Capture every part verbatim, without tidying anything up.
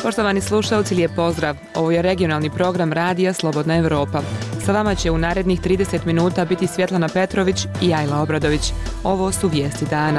Poštovani slušalci, lijep pozdrav. Ovo je regionalni program Radija Slobodna Evropa. Sa vama će u narednih trideset minuta biti Svjetlana Petrović i Ajla Obradović. Ovo su vijesti dana.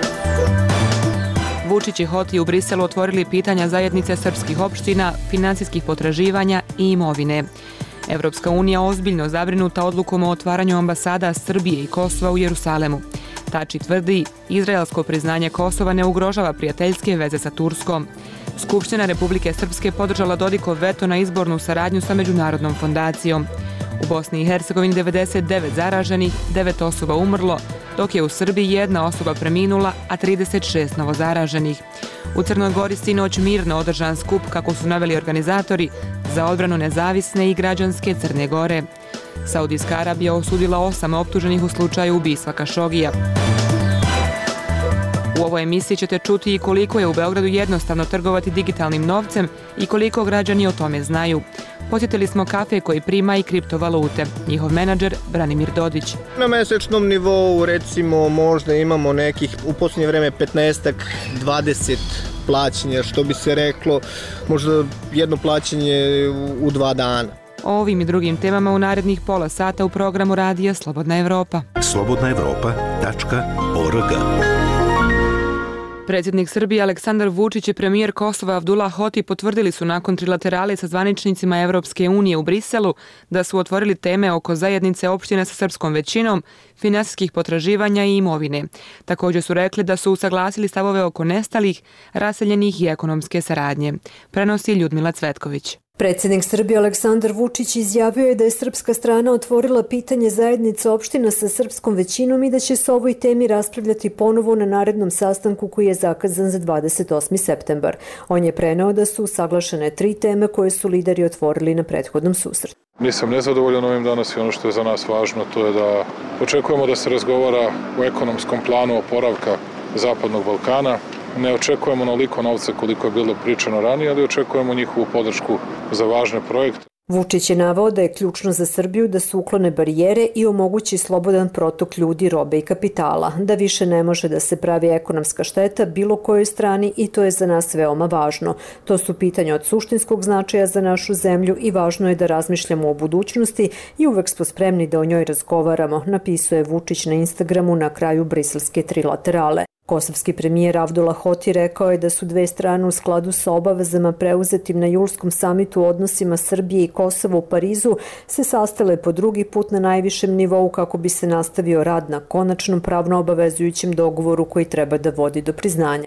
Vučić i Hoti u Briselu otvorili pitanja zajednice srpskih opština, finansijskih potraživanja i imovine. Evropska unija ozbiljno zabrinuta odlukom o otvaranju ambasada Srbije i Kosova u Jerusalemu. Tači tvrdi, izraelsko priznanje Kosova ne ugrožava prijateljske veze sa Turskom. Skupština Republike Srpske podržala Dodikov veto na izbornu saradnju sa Međunarodnom fondacijom. U Bosni i Hercegovini devedeset devet zaraženih, devet osoba umrlo, dok je u Srbiji jedna osoba preminula, a trideset šest novozaraženih. U Crnoj Gori sinoć mirno održan skup, kako su naveli organizatori, za odbranu nezavisne i građanske Crne Gore. Saudijska Arabija osudila osam optuženih u slučaju ubistva Kašogija. U ovoj emisiji ćete čuti i koliko je u Beogradu jednostavno trgovati digitalnim novcem i koliko građani o tome znaju. Posjetili smo kafe koji prima i kriptovalute. Njihov menadžer Branimir Dodić. Na mesečnom nivou recimo možda imamo nekih u posljednje vreme petnaest dvadeset plaćanja, što bi se reklo, možda jedno plaćanje u dva dana. O ovim i drugim temama u narednih pola sata u programu Radija Slobodna Evropa. slobodna evropa tačka org. Predsjednik Srbije Aleksandar Vučić i premijer Kosova Abdullah Hoti potvrdili su nakon trilaterale sa zvaničnicima Evropske unije u Briselu da su otvorili teme oko zajednice opštine sa srpskom većinom, finansijskih potraživanja i imovine. Također su rekli da su usaglasili stavove oko nestalih, raseljenih i ekonomske saradnje. Prenosi Ljudmila Cvetković. Predsjednik Srbije Aleksandar Vučić izjavio je da je srpska strana otvorila pitanje zajednice opština sa srpskom većinom i da će se o ovoj temi raspravljati ponovo na narednom sastanku koji je zakazan za dvadeset osmi septembar. On je preneo da su usaglašene tri teme koje su lideri otvorili na prethodnom susretu. Nisam nezadovoljan ovim danas i ono što je za nas važno to je da očekujemo da se razgovara o ekonomskom planu oporavka Zapadnog Balkana. Ne očekujemo onoliko novca koliko je bilo pričano ranije, ali očekujemo njihovu podršku za važne projekte. Vučić je naveo da je ključno za Srbiju da se uklone barijere i omogući slobodan protok ljudi, robe i kapitala, da više ne može da se pravi ekonomska šteta bilo kojoj strani i to je za nas veoma važno. To su pitanja od suštinskog značaja za našu zemlju i važno je da razmišljamo o budućnosti i uvek smo spremni da o njoj razgovaramo, napisuje Vučić na Instagramu na kraju briselske trilaterale. Kosovski premijer Abdullah Hoti rekao je da su dve strane u skladu sa obavezama preuzetim na julskom samitu o odnosima Srbije i Kosova u Parizu se sastale po drugi put na najvišem nivou kako bi se nastavio rad na konačnom pravno obavezujućem dogovoru koji treba da vodi do priznanja.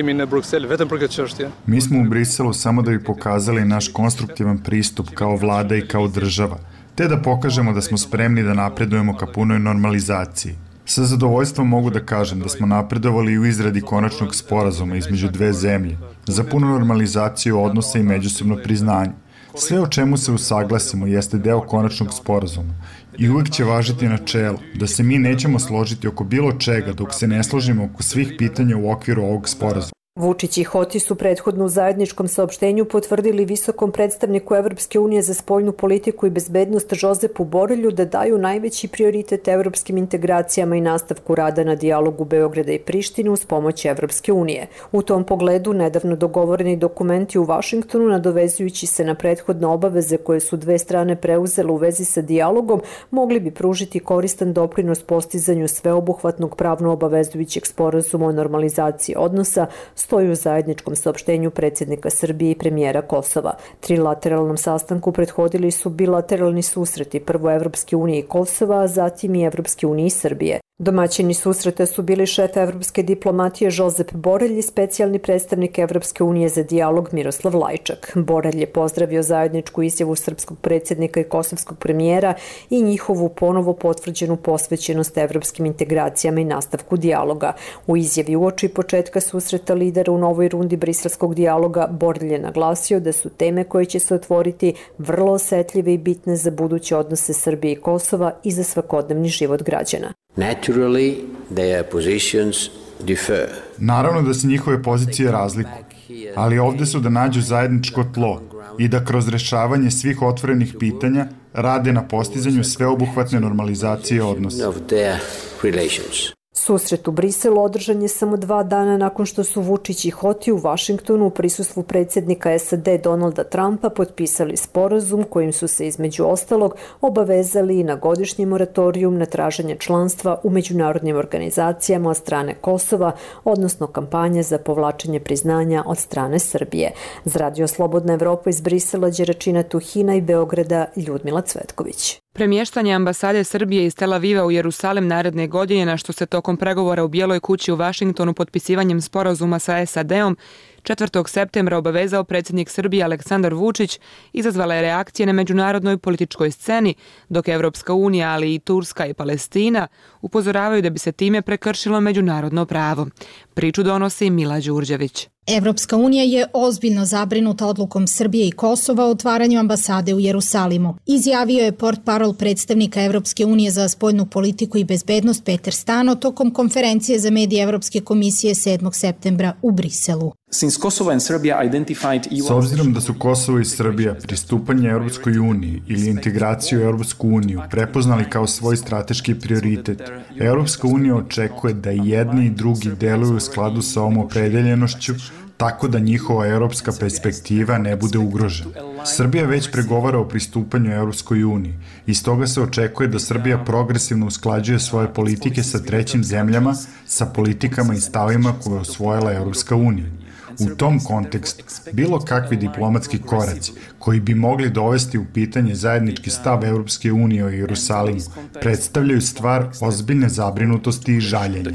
Mi smo u Briselu samo da bi pokazali naš konstruktivan pristup kao vlada i kao država, te da pokažemo da smo spremni da napredujemo ka punoj normalizaciji. Sa zadovoljstvom mogu da kažem da smo napredovali u izradi konačnog sporazuma između dve zemlje za punu normalizaciju odnosa i međusobno priznanje. Sve o čemu se usaglasimo jeste deo konačnog sporazuma i uvek će važiti načelo da se mi nećemo složiti oko bilo čega dok se ne složimo oko svih pitanja u okviru ovog sporazuma. Vučić i Hoti su prethodno u zajedničkom saopštenju potvrdili visokom predstavniku Evropske unije za spoljnu politiku i bezbednost Žozepu Borelju da daju najveći prioritet evropskim integracijama i nastavku rada na dijalogu Beograda i Prištine uz pomoć Evropske unije. U tom pogledu nedavno dogovoreni dokumenti u Vašingtonu, nadovezujući se na prethodne obaveze koje su dve strane preuzele u vezi sa dijalogom, mogli bi pružiti koristan doprinos postizanju sveobuhvatnog pravno obavezujućeg sporazuma o normalizaciji odnosa, stoji u zajedničkom saopštenju predsjednika Srbije i premijera Kosova. Trilateralnom sastanku prethodili su bilateralni susreti, prvo Evropske unije i Kosova, a zatim i Evropske unije i Srbije. Domaćini susreta su bili šef evropske diplomatije Žozep Borelj i specijalni predstavnik Evropske unije za dijalog Miroslav Lajčak. Borelj je pozdravio zajedničku izjavu srpskog predsjednika i kosovskog premijera i njihovu ponovo potvrđenu posvećenost evropskim integracijama i nastavku dijaloga. U izjavi uoči početka susreta lidera u novoj rundi briselskog dijaloga Borelj je naglasio da su teme koje će se otvoriti vrlo osetljive i bitne za buduće odnose Srbije i Kosova i za svakodnevni život građana. Naturally, their positions differ. Naravno da se njihove pozicije razlikuju, ali ovde su da nađu zajedničko tlo i da kroz rešavanje svih otvorenih pitanja rade na postizanju sveobuhvatne normalizacije odnosa. Susret u Briselu održan je samo dva dana nakon što su Vučić i Hoti u Vašingtonu u prisustvu predsjednika S A D Donalda Trumpa potpisali sporazum kojim su se između ostalog obavezali na godišnji moratorijum na traženje članstva u međunarodnim organizacijama od strane Kosova, odnosno kampanje za povlačenje priznanja od strane Srbije. Za Radio Slobodna Evropa iz Brisela, Đeračina Tuhina i Beograda, Ljudmila Cvetković. Premještanje ambasade Srbije iz Tel Aviva u Jerusalim naredne godine, na što se tokom pregovora u Bijeloj kući u Vašingtonu potpisivanjem sporazuma sa S A D-om četvrtog septembra obavezao predsjednik Srbije Aleksandar Vučić, izazvala je reakcije na međunarodnoj političkoj sceni, dok Evropska unija, ali i Turska i Palestina upozoravaju da bi se time prekršilo međunarodno pravo. Priču donosi Mila Đurđević. Evropska unija je ozbiljno zabrinuta odlukom Srbije i Kosova o otvaranju ambasade u Jerusalimu. Izjavio je portparol predstavnika Evropske unije za spoljnu politiku i bezbednost Peter Stano tokom konferencije za medije Evropske komisije sedmog septembra u Briselu. S obzirom da su Kosovo i Srbija pristupanje Evropskoj uniji ili integraciju u Evropsku uniju prepoznali kao svoj strateški prioritet, Evropska unija očekuje da jedni i drugi deluju u skladu sa ovom opredeljenošću, tako da njihova evropska perspektiva ne bude ugrožena. Srbija već pregovara o pristupanju Evropskoj uniji i stoga se očekuje da Srbija progresivno usklađuje svoje politike sa trećim zemljama, sa politikama i stavima koje je osvojila Evropska unija. U tom kontekstu, bilo kakvi diplomatski koraci koji bi mogli dovesti u pitanje zajednički stav Evropske unije o Jerusalimu predstavljaju stvar ozbiljne zabrinutosti i žaljenja.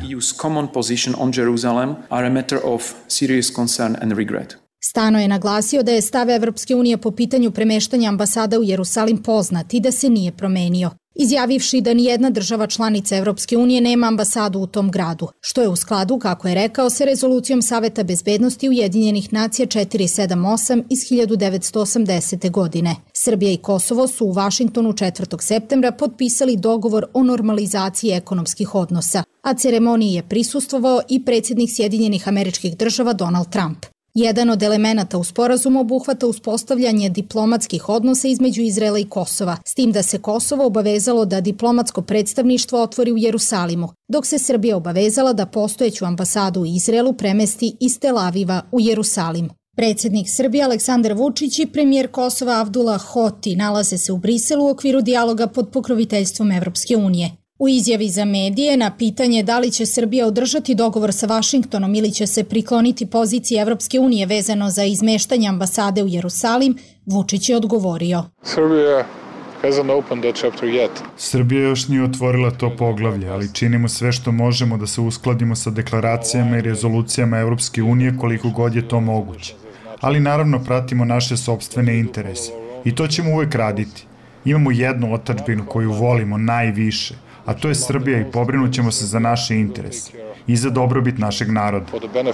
Stano je naglasio da je stav Evropske unije po pitanju premeštanja ambasada u Jerusalim poznat i da se nije promenio, izjavivši da nijedna država članica Evropske unije nema ambasadu u tom gradu, što je u skladu, kako je rekao, sa rezolucijom Saveta bezbednosti Ujedinjenih nacija četiri sedam osam iz hiljadu devetsto osamdesete. godine. Srbija i Kosovo su u Vašingtonu četvrtog septembra potpisali dogovor o normalizaciji ekonomskih odnosa, a ceremoniji je prisustvovao i predsjednik Sjedinjenih Američkih Država Donald Trump. Jedan od elemenata u sporazumu obuhvata uspostavljanje diplomatskih odnosa između Izraela i Kosova, s tim da se Kosovo obavezalo da diplomatsko predstavništvo otvori u Jerusalimu, dok se Srbija obavezala da postojeću ambasadu u Izraelu premesti iz Tel Aviva u Jerusalim. Predsjednik Srbije Aleksandar Vučić i premijer Kosova Avdullah Hoti nalaze se u Briselu u okviru dijaloga pod pokroviteljstvom Evropske unije. U izjavi za medije na pitanje da li će Srbija održati dogovor sa Vašingtonom ili će se prikloniti poziciji Evropske unije vezano za izmeštanje ambasade u Jerusalim, Vučić je odgovorio. Srbija hasn't opened that chapter yet. Srbija još nije otvorila to poglavlje, ali činimo sve što možemo da se uskladimo sa deklaracijama i rezolucijama Evropske unije koliko god je to moguće. Ali naravno pratimo naše sopstvene interese i to ćemo uvek raditi. Imamo jednu otadžbinu koju volimo najviše, a to je Srbija i pobrinut ćemo se za naše interese i za dobrobit našeg naroda.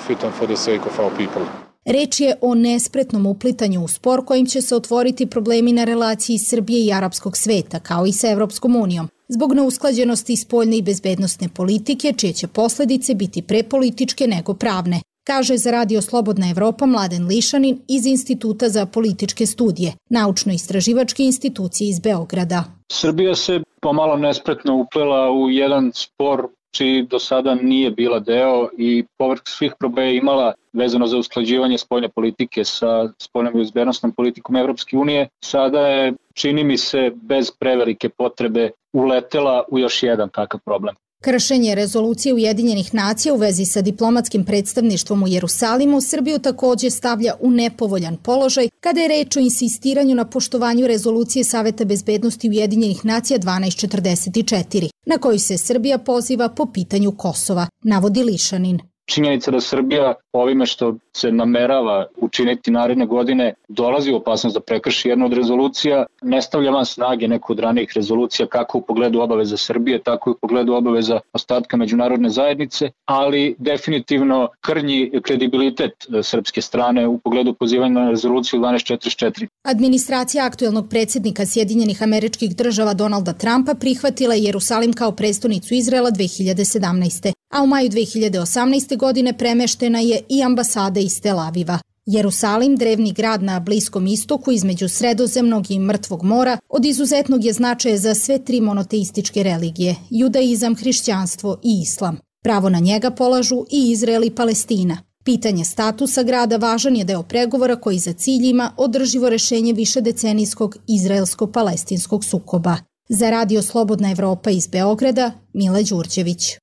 Reč je o nespretnom uplitanju u spor kojim će se otvoriti problemi na relaciji Srbije i arapskog sveta, kao i sa Evropskom unijom, zbog neusklađenosti spoljne i bezbednosne politike, čije će posledice biti pre političke nego pravne, kaže za Radio Slobodna Evropa Mladen Lišanin iz Instituta za političke studije, naučno-istraživačke institucije iz Beograda. Srbija se pomalo nespretno uplela u jedan spor čiji do sada nije bila deo i povrh svih problema je imala vezano za usklađivanje spoljne politike sa spoljnom i bezbednosnom politikom Evropske unije. Sada je, čini mi se, bez prevelike potrebe uletela u još jedan takav problem. Kršenje rezolucije Ujedinjenih nacija u vezi sa diplomatskim predstavništvom u Jerusalimu Srbiju takođe stavlja u nepovoljan položaj kada je reč o insistiranju na poštovanju rezolucije Saveta bezbednosti Ujedinjenih nacija dvanaest četrdeset četiri, na koju se Srbija poziva po pitanju Kosova, navodi Lišanin. Činjenica da Srbija ovime što se namerava učiniti naredne godine dolazi u opasnost da prekrši jednu od rezolucija, ne stavlja van snage neku od ranijih rezolucija kako u pogledu obaveza Srbije, tako i u pogledu obaveza ostatka međunarodne zajednice, ali definitivno krnji kredibilitet srpske strane u pogledu pozivanja na rezoluciju dvanaest četrdeset četiri. Administracija aktuelnog predsjednika Sjedinjenih Američkih Država Donalda Trumpa prihvatila je Jerusalim kao prestonicu Izraela dve hiljade sedamnaeste. a u maju dve hiljade osamnaeste. godine premeštena je i ambasada iz Tel Aviva. Jerusalim, drevni grad na Bliskom istoku između Sredozemnog i Mrtvog mora, od izuzetnog je značaja za sve tri monoteističke religije, judaizam, hrišćanstvo i islam. Pravo na njega polažu i Izrael i Palestina. Pitanje statusa grada važan je deo pregovora koji za cilj ima održivo rešenje višedecenijskog izraelsko-palestinskog sukoba. Za Radio Slobodna Evropa iz Beograda, Mila Đurđević.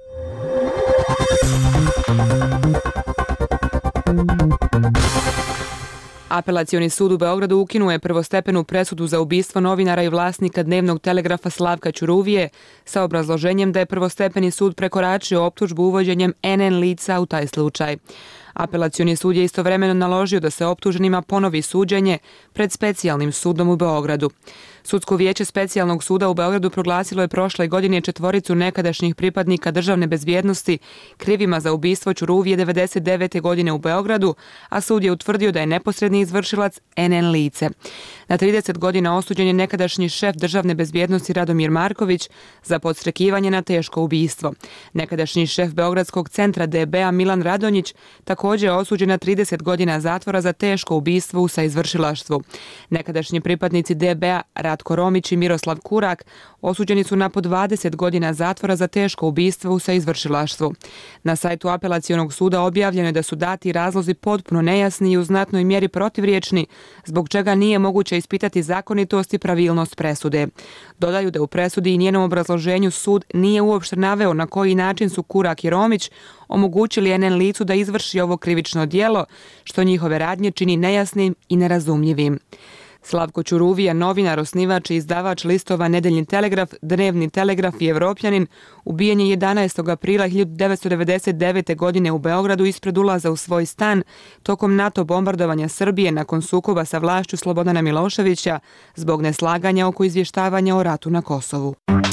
Apelacioni sud u Beogradu ukinuo je prvostepenu presudu za ubistvo novinara i vlasnika Dnevnog telegrafa Slavka Ćuruvije sa obrazloženjem da je prvostepeni sud prekoračio optužbu uvođenjem en en lica u taj slučaj. Apelacioni sud je istovremeno naložio da se optuženima ponovi suđenje pred specijalnim sudom u Beogradu. Sudsko vijeće specijalnog suda u Beogradu proglasilo je prošle godine četvoricu nekadašnjih pripadnika državne bezbjednosti krivima za ubistvo Ćuruvije devedeset devete godine u Beogradu, a sud je utvrdio da je neposredni izvršilac en en lice. Na trideset godina osuđen je nekadašnji šef državne bezbjednosti Radomir Marković za podstrekivanje na teško ubistvo. Nekadašnji šef Beogradskog centra de be a Milan Radonjić također je osuđen na trideset godina zatvora za teško ubistvo u saizvršilaštvu. Nekadašnji pripadnici de be a Ratko Romić i Miroslav Kurak osuđeni su na po dvadeset godina zatvora za teško ubistvo u saizvršilaštvu. Na sajtu Apelacionog suda objavljeno je da su dati razlozi potpuno nejasni i u znatnoj mjeri protivriječni, zbog čega nije moguće ispitati zakonitost i pravilnost presude. Dodaju da u presudi i njenom obrazloženju sud nije uopšte naveo na koji način su Kurak i Romić omogućili en en licu da izvrši ovo krivično djelo, što njihove radnje čini nejasnim i nerazumljivim. Slavko Ćuruvija, novinar, osnivač i izdavač listova Nedeljni telegraf, Dnevni telegraf i Evropljanin, ubijen je jedanaestog aprila hiljadu devetsto devedeset devete. godine u Beogradu ispred ulaza u svoj stan tokom NATO bombardovanja Srbije nakon sukoba sa vlašću Slobodana Miloševića zbog neslaganja oko izvještavanja o ratu na Kosovu.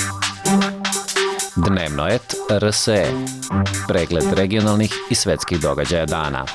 Dnevnoet er es e. Pregled regionalnih i svetskih događaja dana.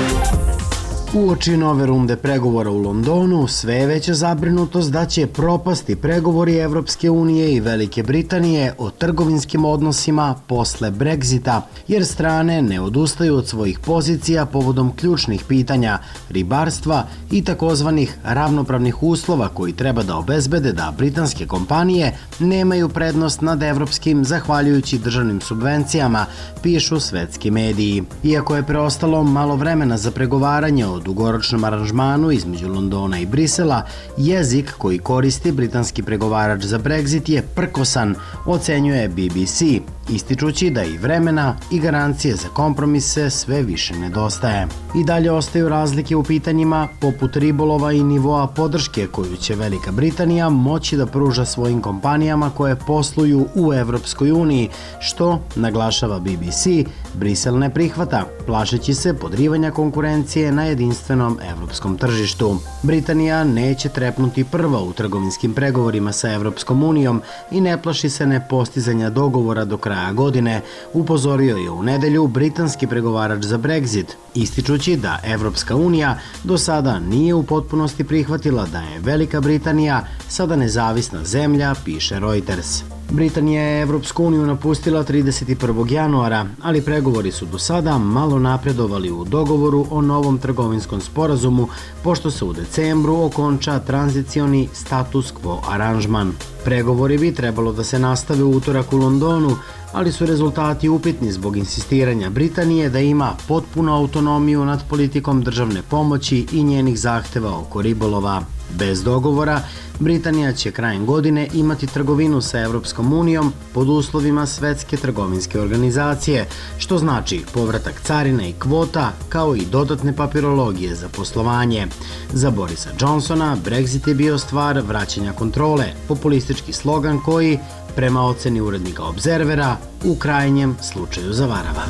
Uoči nove runde pregovora u Londonu, sve je veća zabrinutost da će propasti pregovori Evropske unije i Velike Britanije o trgovinskim odnosima posle Brexita, jer strane ne odustaju od svojih pozicija povodom ključnih pitanja ribarstva i takozvanih ravnopravnih uslova koji treba da obezbede da britanske kompanije nemaju prednost nad evropskim zahvaljujući državnim subvencijama, pišu svetski mediji. Iako je preostalo malo vremena za pregovaranje o dugoročnom aranžmanu između Londona i Brisela, jezik koji koristi britanski pregovarač za Brexit je prkosan, ocenjuje be be ce, ističući da i vremena i garancije za kompromise sve više nedostaje. I dalje ostaju razlike u pitanjima poput ribolova i nivoa podrške koju će Velika Britanija moći da pruža svojim kompanijama koje posluju u Evropskoj uniji, što, naglašava be be ce, Brisel ne prihvata, plašeći se podrivanja konkurencije na jedinstvenom evropskom tržištu. Britanija neće trepnuti prva u trgovinskim pregovorima sa Evropskom unijom i ne plaši se nepostizanja dogovora do kraja godine, upozorio je u nedelju britanski pregovarač za Brexit, ističući da Evropska unija do sada nije u potpunosti prihvatila da je Velika Britanija sada nezavisna zemlja, piše Reuters. Britanija je Evropsku uniju napustila trideset prvog januara, ali pregovori su do sada malo napredovali u dogovoru o novom trgovinskom sporazumu, pošto se u decembru okonča tranzicioni status quo aranžman. Pregovori bi trebalo da se nastave u utorak u Londonu, ali su rezultati upitni zbog insistiranja Britanije da ima potpunu autonomiju nad politikom državne pomoći i njenih zahteva oko ribolova. Bez dogovora, Britanija će krajem godine imati trgovinu sa Evropskom unijom pod uslovima Svetske trgovinske organizacije, što znači povratak carina i kvota, kao i dodatne papirologije za poslovanje. Za Borisa Johnsona, Brexit je bio stvar vraćanja kontrole, populistički slogan koji, prema oceni urednika Obzervera, u krajnjem slučaju zavarava.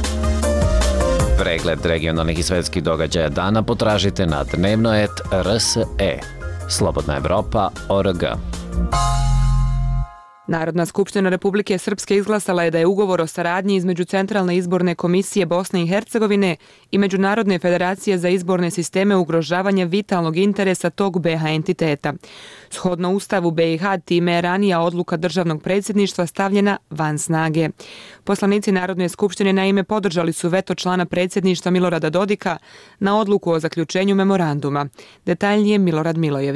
Pregled regionalnih i svetskih događaja dana potražite na dnevnoet er es e. Slobodna Evropa точка орг. Narodna skupština Republike Srpske izglasala je da je ugovor o saradnji između Centralne izborne komisije Bosne i Hercegovine i Međunarodne federacije za izborne sisteme ugrožavanja vitalnog interesa tog be ha entiteta. Shodno Ustavu be i ha, time je ranija odluka državnog predsjedništva stavljena van snage. Poslanici Narodne skupštine naime podržali su veto člana predsjedništva Milorada Dodika na odluku o zaključenju memoranduma. Detaljnije Milorad Milojević.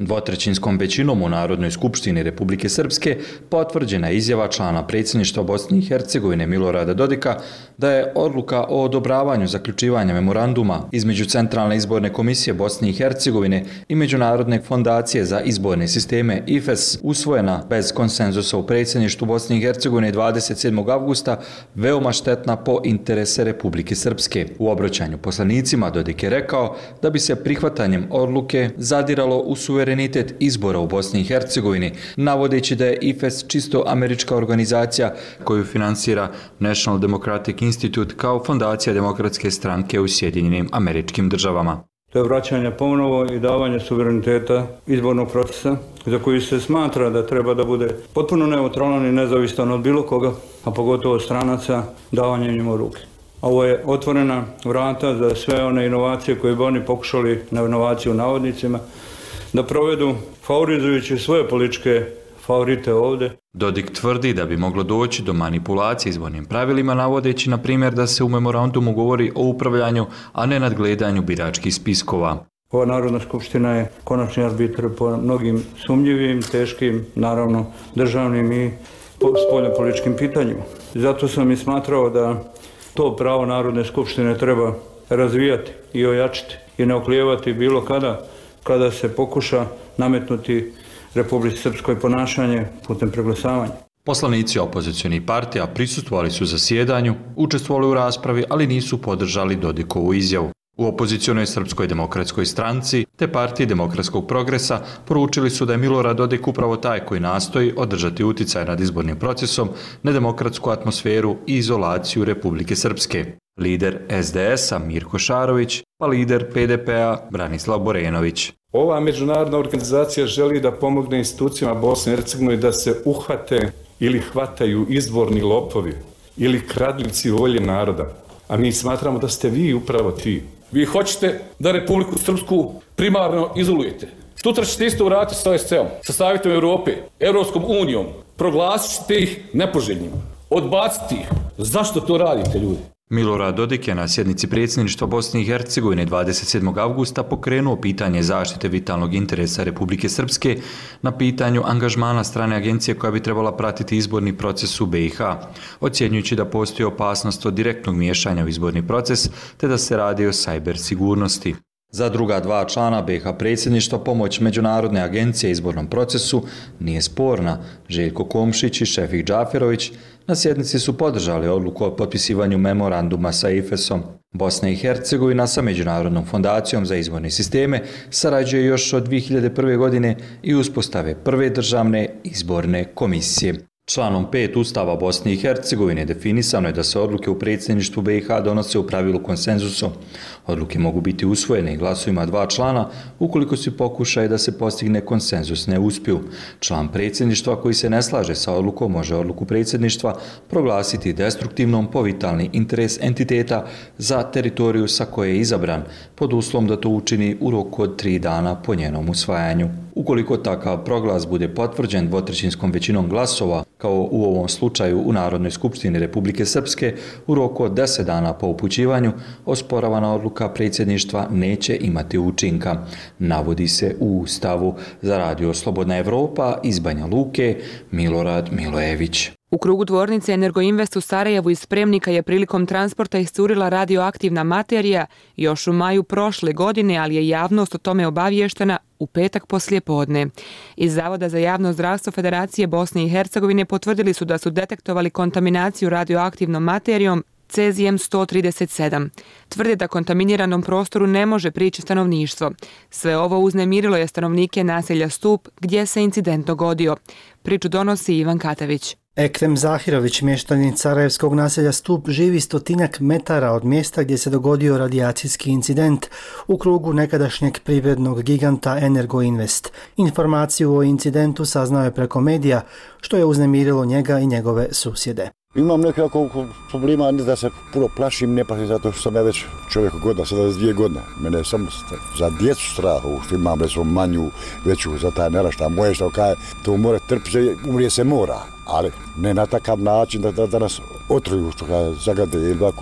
Dvotrećinskom većinom u Narodnoj skupštini Republike Srpske potvrđena je izjava člana predsjedništva Bosne i Hercegovine Milorada Dodika da je odluka o odobravanju zaključivanja memoranduma između Centralne izborne komisije Bosne i Hercegovine i Međunarodne fondacije za izborne sisteme I F E S usvojena bez konsenzusa u predsjedništvu Bosne i Hercegovine dvadeset sedmog avgusta veoma štetna po interese Republike Srpske. U obraćanju poslanicima Dodik je rekao da bi se prihvatanjem odluke zadiralo u suverenitet izbora u Bosni i Hercegovini, navodeći da je I F E S čisto američka organizacija koju finansira National Democratic Institute kao fondacija demokratske stranke u Sjedinjenim Američkim Državama. To je vraćanje ponovo i davanje suvereniteta izbornog procesa za koji se smatra da treba da bude potpuno neutralan i nezavisan od bilo koga, a pogotovo stranaca, davanje njima u ruke. Ovo je otvorena vrata za sve one inovacije koje bi oni pokušali, na inovaciju u navodnicima, da provedu favorizujući svoje političke favorite ovdje. Dodik tvrdi da bi moglo doći do manipulacije izbornim pravilima, navodeći na primjer da se u memorandumu govori o upravljanju, a ne nadgledanju biračkih spiskova. Ova Narodna skupština je konačni arbitr po mnogim sumnjivim, teškim, naravno državnim i spoljnopolitičkim pitanjima. Zato sam i smatrao da to pravo Narodne skupštine treba razvijati i ojačiti i ne oklijevati bilo kada kada se pokuša nametnuti Republici Srpskoj ponašanje putem preglasavanja. Poslanici opozicionih partija prisustvovali su zasjedanju, učestvovali u raspravi, ali nisu podržali Dodikovu izjavu. U opozicionoj Srpskoj demokratskoj stranci te partiji Demokratskog progresa poručili su da je Milorad Dodik upravo taj koji nastoji održati uticaj nad izbornim procesom, nedemokratsku atmosferu i izolaciju Republike Srpske. Lider S D S-a Mirko Šarović, pa lider P D P-a Branislav Borenović. Ova međunarodna organizacija želi da pomogne institucijama Bosne i Hercegovine da se uhvate ili hvataju izborni lopovi ili kradljivci volje naroda. A mi smatramo da ste vi upravo ti. Vi hoćete da Republiku Srpsku primarno izolujete. Sutra ćete isto vratiti sa O S C-om, sa Savjetom Europe, Europskom unijom. Proglasit ćete ih nepoželjnim. Odbaciti ih. Zašto to radite, ljudi? Milorad Dodik je na sjednici predsjedništva Bosne i Hercegovine dvadeset sedmog avgusta pokrenuo pitanje zaštite vitalnog interesa Republike Srpske na pitanju angažmana strane agencije koja bi trebala pratiti izborni proces u B i H, ocjenjujući da postoji opasnost od direktnog miješanja u izborni proces te da se radi o sajber sigurnosti. Za druga dva člana B i H predsjedništva pomoć Međunarodne agencije izbornom procesu nije sporna. Željko Komšić i Šefik Džaferović na sjednici su podržali odluku o potpisivanju memoranduma sa I F E S-om. Bosna i Hercegovina sa Međunarodnom fondacijom za izborne sisteme sarađuje još od dvije hiljade prve. godine i uspostave prve državne izborne komisije. Članom pet Ustava Bosne i Hercegovine definisano je da se odluke u predsjedništvu B i H donose u pravilu konsenzusom. Odluke mogu biti usvojene i glasovima dva člana ukoliko se pokušaje da se postigne konsenzus ne uspiju. Član predsjedništva koji se ne slaže sa odlukom može odluku predsjedništva proglasiti destruktivnom po vitalni interes entiteta za teritoriju sa koje je izabran, pod uslovom da to učini u roku od tri dana po njenom usvajanju. Ukoliko takav proglas bude potvrđen dvotrećinskom većinom glasova, kao u ovom slučaju u Narodnoj skupštini Republike Srpske, u roku od deset dana po upućivanju, osporavana odluka predsjedništva neće imati učinka, navodi se u Ustavu. Za radio Slobodna Evropa iz Banja Luke, Milorad Milojević. U krugu tvornice Energoinvest u Sarajevu iz spremnika je prilikom transporta iscurila radioaktivna materija još u maju prošle godine, ali je javnost o tome obavještena u petak poslijepodne. Iz Zavoda za javno zdravstvo Federacije Bosne i Hercegovine potvrdili su da su detektovali kontaminaciju radioaktivnom materijom cezijem sto trideset sedam. Tvrde da kontaminiranom prostoru ne može prići stanovništvo. Sve ovo uznemirilo je stanovnike naselja Stup gdje se incident dogodio. Priču donosi Ivan Katavić. Ekrem Zahirović, mještanin sarajevskog naselja Stup, živi stotinjak metara od mjesta gdje se dogodio radijacijski incident u krugu nekadašnjeg privrednog giganta Energoinvest. Informaciju o incidentu saznao je preko medija, što je uznemirilo njega i njegove susjede. Imam nekako problema, ne da se puno plašim, ne plašim zato što sam ja već čovjek godina, sedamdeset dvije godine. Mene je samo za djecu strah, što imam recimo manju, veću, za taj nerašta moje što kaj, to mora trpiti, umrije se mora, ali ne na takav način da, da, da nas otruju, što kaj zagade ili ovako nešto.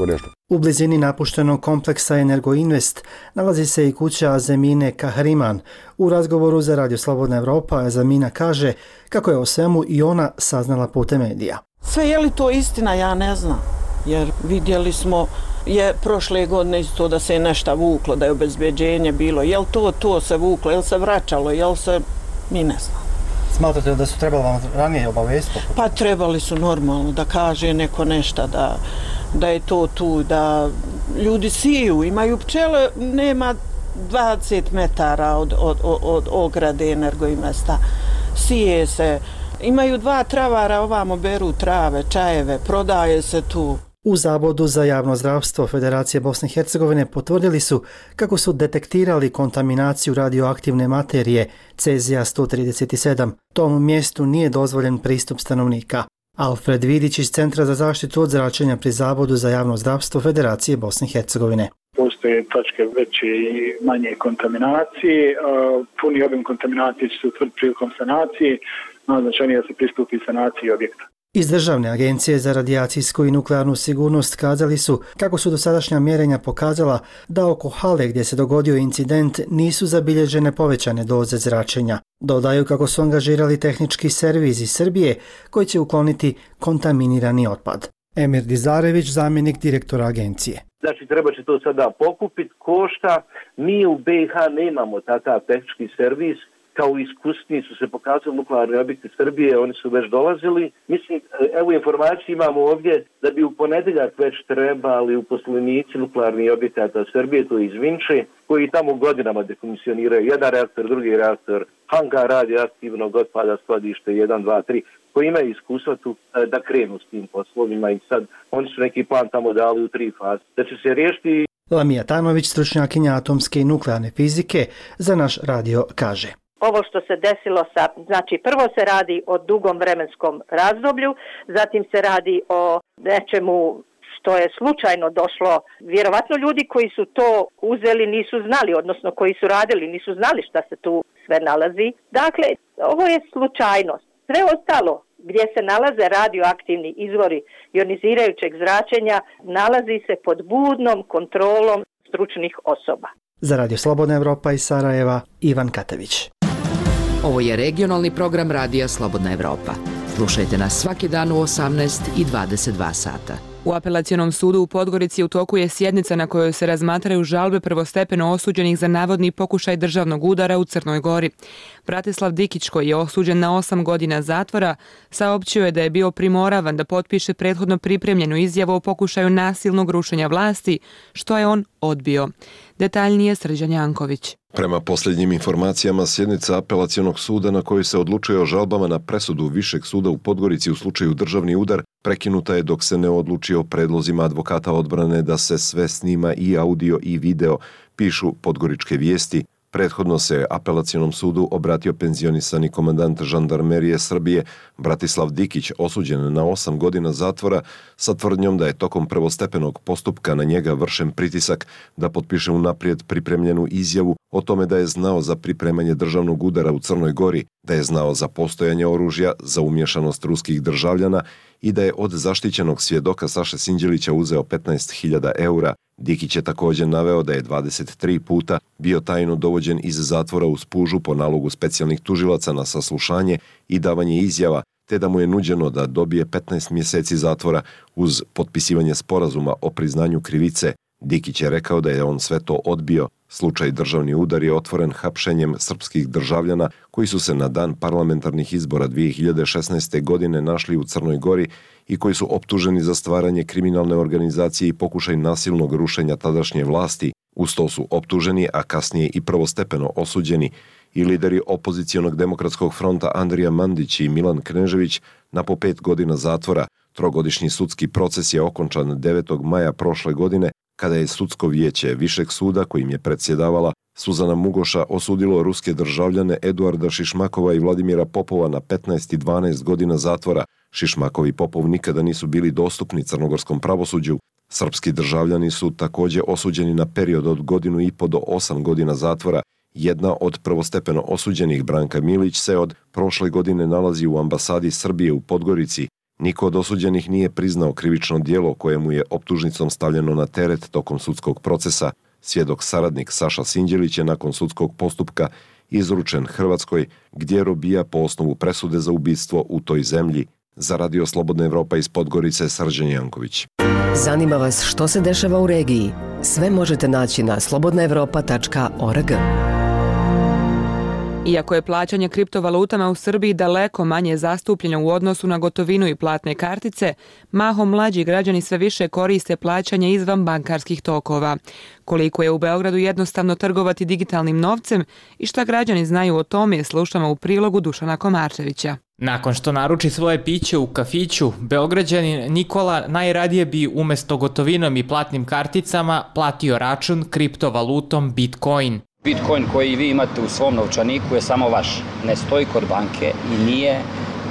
U blizini napuštenog kompleksa Energoinvest nalazi se i kuća Azemine Kahriman. U razgovoru za Radio Slobodna Evropa Azemina kaže kako je o svemu i ona saznala putem medija. Sve je li to istina, ja ne znam, jer vidjeli smo je prošle godine isto da se je nešto vuklo, da je obezbeđenje bilo. Je li to, to se vuklo, je li se vraćalo, je li se, mi ne znam. Smatrate da su trebali vam ranije obavijestiti? Pa trebali su normalno da kaže neko nešto, da, da je to tu, da ljudi siju, imaju pčele, nema dvadeset metara od, od, od, od ograde Energoinvesta, sije se, imaju dva travara, ovamo beru trave, čajeve, prodaje se tu. U Zavodu za javno zdravstvo Federacije Bosne i Hercegovine potvrdili su kako su detektirali kontaminaciju radioaktivne materije cezija sto trideset sedam. Tom mjestu nije dozvoljen pristup stanovnika. Alfred Vidić iz Centra za zaštitu od zračenja pri Zavodu za javno zdravstvo Federacije Bosne i Hercegovine. Postoje točke veće i manje kontaminacije. Puni obim kontaminacije će se utvrditi prilikom sanacije. Najznačajnije da se pristupi sanaciji objekta. Iz Državne agencije za radijacijsku i nuklearnu sigurnost kazali su kako su dosadašnja mjerenja pokazala da oko hale gdje se dogodio incident nisu zabilježene povećane doze zračenja. Dodaju kako su angažirali tehnički servis iz Srbije koji će ukloniti kontaminirani otpad. Emir Dizarević, zamjenik direktora agencije. Znači, treba će to sada pokupiti, košta. Mi u B iH nemamo takav tehnički servis. Kao iskusni su se pokazali nuklearni objekti Srbije, oni su već dolazili. Mislim, evo informaciju imamo ovdje da bi u ponedjeljak već trebali uposlenici nuklearnih objekata Srbije, to je iz Vinče, koji tamo godinama dekomisioniraju jedan reaktor, drugi reaktor, hangar radioaktivnog otpada, skladište jedan, dva, tri, koji imaju iskustva tu da krenu s tim poslovima i sad oni su neki plan tamo dali u tri faze. Da će se riješiti. Lamija Tanović, stručnjakinja atomske i nuklearne fizike, za naš radio kaže. Ovo što se desilo sa, znači prvo se radi o dugom vremenskom razdoblju, zatim se radi o nečemu što je slučajno došlo. Vjerovatno ljudi koji su to uzeli nisu znali, odnosno koji su radili nisu znali šta se tu sve nalazi. Dakle, ovo je slučajnost. Sve ostalo gdje se nalaze radioaktivni izvori ionizirajućeg zračenja nalazi se pod budnom kontrolom stručnih osoba. Za Radio Slobodna Evropa iz Sarajeva, Ivan Katević. Ovo je regionalni program Radija Slobodna Evropa. Slušajte nas svaki dan u osamnaest i dvadeset dva sata. U apelacionom sudu u Podgorici u toku je sjednica na kojoj se razmatraju žalbe prvostepeno osuđenih za navodni pokušaj državnog udara u Crnoj Gori. Bratislav Dikić, koji je osuđen na osam godina zatvora, saopćio je da je bio primoravan da potpiše prethodno pripremljenu izjavu o pokušaju nasilnog rušenja vlasti, što je on odbio. Detaljnije Srđan Janković. Prema posljednjim informacijama, sjednica apelacionog suda na kojoj se odlučuje o žalbama na presudu Višeg suda u Podgorici u slučaju državni udar prekinuta je dok se ne odluči o predlozima advokata odbrane da se sve snima i audio i video, pišu Podgoričke vijesti. Prethodno se apelacionom sudu obratio penzionisani komandant žandarmerije Srbije Bratislav Dikić, osuđen na osam godina zatvora sa tvrdnjom da je tokom prvostepenog postupka na njega vršen pritisak da potpiše unaprijed pripremljenu izjavu o tome da je znao za pripremanje državnog udara u Crnoj Gori, da je znao za postojanje oružja, za umješanost ruskih državljana i da je od zaštićenog svjedoka Saše Sinđelića uzeo petnaest hiljada eura. Dikić je također naveo da je dvadeset tri puta bio tajno dovođen iz zatvora uz pužu po nalogu specijalnih tužilaca na saslušanje i davanje izjava, te da mu je nuđeno da dobije petnaest mjeseci zatvora uz potpisivanje sporazuma o priznanju krivice. Dikić je rekao da je on sve to odbio. Slučaj državni udar je otvoren hapšenjem srpskih državljana koji su se na dan parlamentarnih izbora dvije hiljade šesnaeste. godine našli u Crnoj Gori i koji su optuženi za stvaranje kriminalne organizacije i pokušaj nasilnog rušenja tadašnje vlasti. Uz to su optuženi, a kasnije i prvostepeno osuđeni, i lideri opozicionog demokratskog fronta Andrija Mandić i Milan Knežević na po pet godina zatvora. Trogodišnji sudski proces je okončan devetog maja prošle godine, kada je sudsko vijeće Višeg suda, kojim je predsjedavala Suzana Mugoša, osudilo ruske državljane Eduarda Šišmakova i Vladimira Popova na petnaest i dvanaest godina zatvora. Šišmakov i Popov nikada nisu bili dostupni crnogorskom pravosuđu. Srpski državljani su također osuđeni na period od godinu i po do osam godina zatvora. Jedna od prvostepeno osuđenih, Branka Milić, se od prošle godine nalazi u ambasadi Srbije u Podgorici. Niko od osuđenih nije priznao krivično djelo kojemu je optužnicom stavljeno na teret tokom sudskog procesa. Svjedok saradnik Saša Sinđelić je nakon sudskog postupka izručen Hrvatskoj, gdje robija po osnovu presude za ubistvo u toj zemlji. Za Radio Slobodna Evropa iz Podgorice, Srđan Janković. Zanima vas što se dešava u regiji? Sve možete naći na slobodna evropa tačka org. Iako je plaćanje kriptovalutama u Srbiji daleko manje zastupljeno u odnosu na gotovinu i platne kartice, mahom mlađi građani sve više koriste plaćanje izvan bankarskih tokova. Koliko je u Beogradu jednostavno trgovati digitalnim novcem i šta građani znaju o tome, slušamo u prilogu Dušana Komarčevića. Nakon što naruči svoje piće u kafiću, Beograđanin Nikola najradije bi umjesto gotovinom i platnim karticama platio račun kriptovalutom Bitcoin. Bitcoin koji vi imate u svom novčaniku je samo vaš, ne stoji kod banke i nije,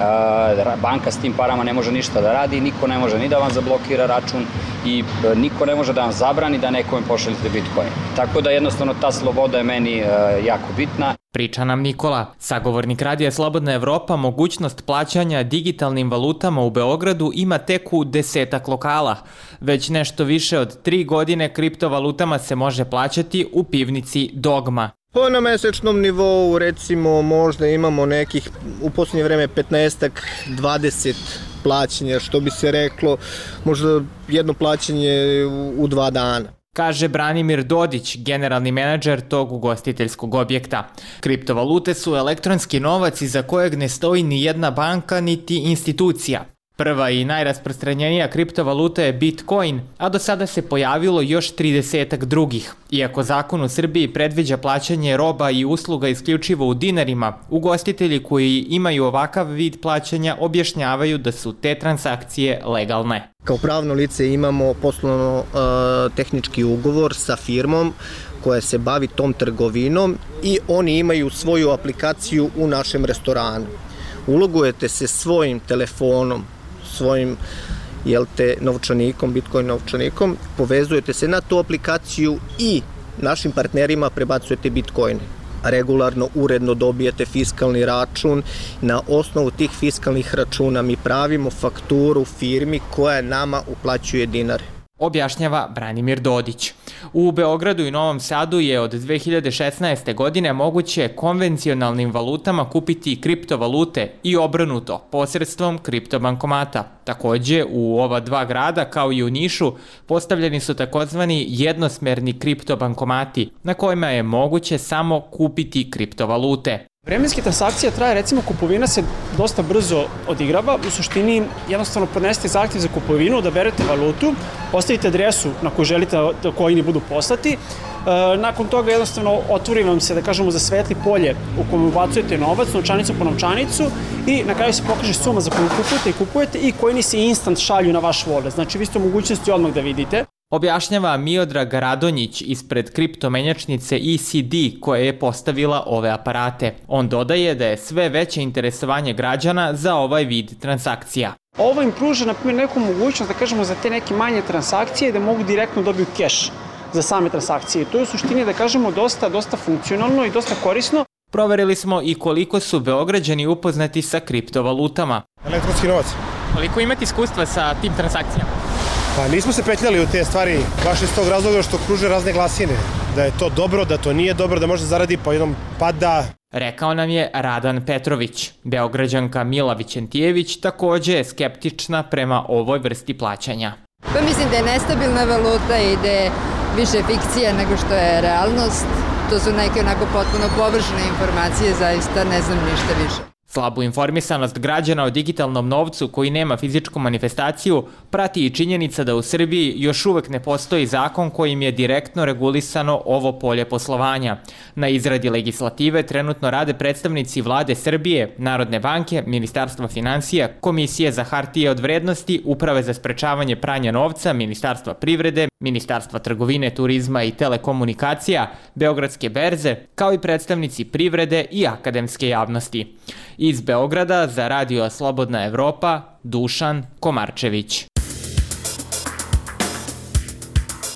banka s tim parama ne može ništa da radi, niko ne može ni da vam zablokira račun i niko ne može da vam zabrani da nekome pošaljete Bitcoin. Tako da jednostavno ta sloboda je meni jako bitna. Priča nam Nikola. Sagovornik Radija Slobodna Evropa mogućnost plaćanja digitalnim valutama u Beogradu ima tek u desetak lokala. Već nešto više od tri godine kriptovalutama se može plaćati u pivnici Dogma. Po na mesečnom nivou recimo možda imamo nekih u posljednje vreme petnaestak dvadeset plaćanja, što bi se reklo možda jedno plaćanje u dva dana. Kaže Branimir Dodić, generalni menadžer tog ugostiteljskog objekta. Kriptovalute su elektronski novac iza kojeg ne stoji ni jedna banka niti institucija. Prva i najrasprostranjenija kriptovaluta je Bitcoin, a do sada se pojavilo još tridesetak drugih. Iako zakon u Srbiji predviđa plaćanje roba i usluga isključivo u dinarima, ugostitelji koji imaju ovakav vid plaćanja objašnjavaju da su te transakcije legalne. Kao pravno lice imamo poslovno-tehnički ugovor sa firmom koja se bavi tom trgovinom i oni imaju svoju aplikaciju u našem restoranu. Ulogujete se svojim telefonom, svojim jel te, novčanikom, Bitcoin novčanikom, povezujete se na tu aplikaciju i našim partnerima prebacujete Bitcoine. Regularno, uredno dobijete fiskalni račun. Na osnovu tih fiskalnih računa mi pravimo fakturu firmi koja nama uplaćuje dinare. Objašnjava Branimir Dodić. U Beogradu i Novom Sadu je od dve hiljade šesnaeste. godine moguće konvencionalnim valutama kupiti kriptovalute i obrnuto posredstvom kriptobankomata. Takođe, u ova dva grada, kao i u Nišu, postavljeni su takozvani jednosmerni kriptobankomati, na kojima je moguće samo kupiti kriptovalute. Vremenske transakcije traje, recimo kupovina se dosta brzo odigrava, u suštini jednostavno podnesete zahtjev za kupovinu, odaberete valutu, postavite adresu na koju želite da coini budu poslati, nakon toga jednostavno otvori vam se, da kažemo, za svetli polje u kojem ubacujete novac, novčanicu po novčanicu i na kraju se pokaže suma za koju kupujete i kupujete i coini se instant šalju na vaš wallet, znači vi ste u mogućnosti odmah da vidite. Objašnjava Miodrag Radonjić ispred kriptomenjačnice E C D koja je postavila ove aparate. On dodaje da je sve veće interesovanje građana za ovaj vid transakcija. Ovo im pruža, na primjer, neku mogućnost, da kažemo, za te neke manje transakcije da mogu direktno dobiju keš za same transakcije. To je u suštini, da kažemo, dosta, dosta funkcionalno i dosta korisno. Proverili smo i koliko su Beograđani upoznati sa kriptovalutama. Elektronski novac. Koliko imate iskustva sa tim transakcijama? Pa nismo se petljali u te stvari baš iz tog razloga što kruže razne glasine. Da je to dobro, da to nije dobro, da može zaradi pa jednom pada. Rekao nam je Radan Petrović. Beograđanka Mila Vićentijević takođe je skeptična prema ovoj vrsti plaćanja. Pa mislim da je nestabilna valuta i da je više fikcija nego što je realnost. To su neke onako potpuno površne informacije, zaista ne znam ništa više. Slabu informisanost građana o digitalnom novcu koji nema fizičku manifestaciju prati i činjenica da u Srbiji još uvek ne postoji zakon kojim je direktno regulisano ovo polje poslovanja. Na izradi legislative trenutno rade predstavnici Vlade Srbije, Narodne banke, Ministarstva finansija, Komisije za hartije od vrednosti, Uprave za sprečavanje pranja novca, Ministarstva privrede, Ministarstva trgovine, turizma i telekomunikacija, Beogradske berze, kao i predstavnici privrede i akademske javnosti. Iz Beograda za Radio Slobodna Evropa, Dušan Komarčević.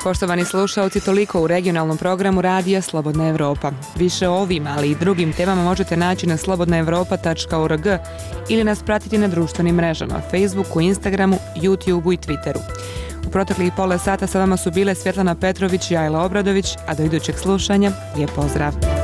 Poštovani slušalci, toliko u regionalnom programu Radija Slobodna Evropa. Više o ovim, ali i drugim temama možete naći na slobodna evropa tačka org ili nas pratiti na društvenim mrežama, Facebooku, Instagramu, YouTubeu i Twitteru. U proteklih pola sata sa vama su bile Svjetlana Petrović i Ajla Obradović, a do idućeg slušanja, lijep pozdrav!